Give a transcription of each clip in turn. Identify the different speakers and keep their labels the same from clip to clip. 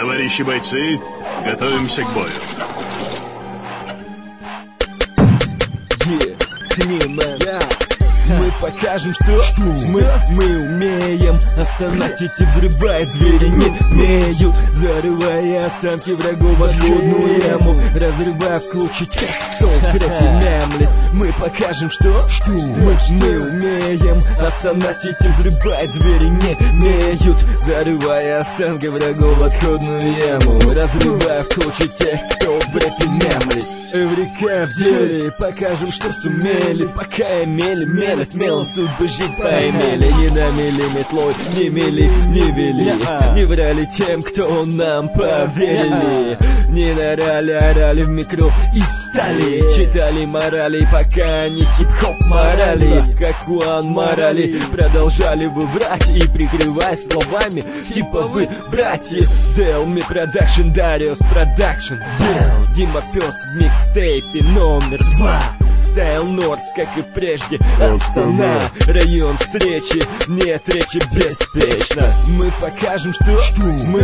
Speaker 1: Товарищи бойцы, готовимся к бою.
Speaker 2: Мы покажем, что мы умеем. Остановить и взрывать звери не умеют, зарывая останки врагов в отходную яму, разрывая в клочья тех, кто мямлит. Мы покажем, что мы умеем. Остановить и взрывать звери не умеют, зарывая останки врагов в отходную яму, разрывая в клочья тех, кто в рэпе мямлит. Эврика в деле, покажем, что сумели. Пока имели, мелят мелом, судьбы жить поимели. Не намели метлой, не мели, не вели, не врали тем, кто нам поверили. Не нарали, орали в микро и стали. Читали морали, пока они хип-хоп морали. Как Уан морали, продолжали вы врать и прикрываясь словами типа вы братья. Делми продакшн, Дариус продакшн. Дима Пес в микстейпе номер 2. Стайл Норс, как и прежде, Астана. Район встречи, нет речи беспечно. Мы покажем, что мы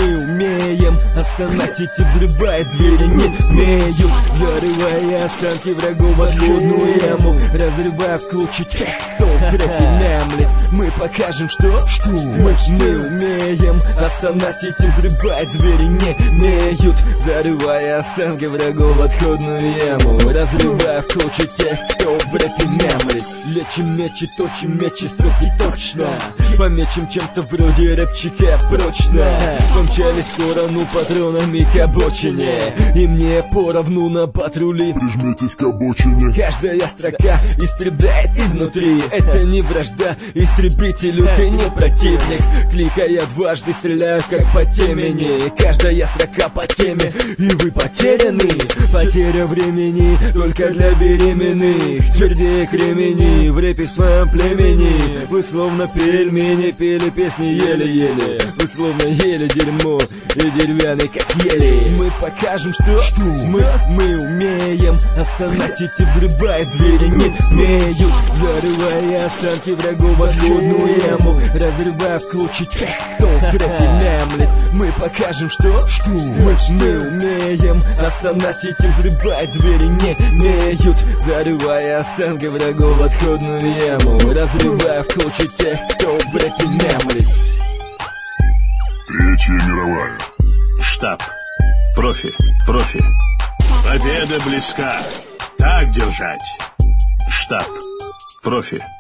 Speaker 2: умеем. Остановить и взрывать звери не умеют, зарывая останки врагов в отходную яму, разрывая в клочья тех, кто в рэпе мямлит. Мы покажем, что мы умеем. Остановить и взрывать звери не умеют, зарывая останки врагов в отходную яму, разрывая в клочья тех, кто в рэпе мямлит. Лечим мечи, точим мечи, строки точно. Помечем чем-то вроде рэпчика прочно. Помчались в сторону патронами к обочине, и мне поровну на патрули.
Speaker 3: Прижмитесь к обочине.
Speaker 2: Каждая строка истребляет изнутри. Это не вражда истребителю, ты не противник. Кликая дважды, стреляю как по темени. Каждая строка по теме, и вы потеряны. Потеря времени только для беременных. Твердее кремени в рэпе в своем племени. Вы словно пельмени, пели песни еле-еле. Вы словно ели дерьмо и деревянный как ели. Мы покажем, что мы умеем. Остановить и взрывать звери не умеют, зарывая останки врагов в отходную яму, разрывая в клочья тех, кто в рэпе мямлит. Мы покажем, что мы умеем. Остановить и взрывать звери не умеют, зарывая останки врагов в отходную яму, разрывая в клочья тех, кто в рэпе мямлит.
Speaker 3: Третья мировая.
Speaker 1: Штаб. Профи. Победа близка. Так держать. Штаб. Профи.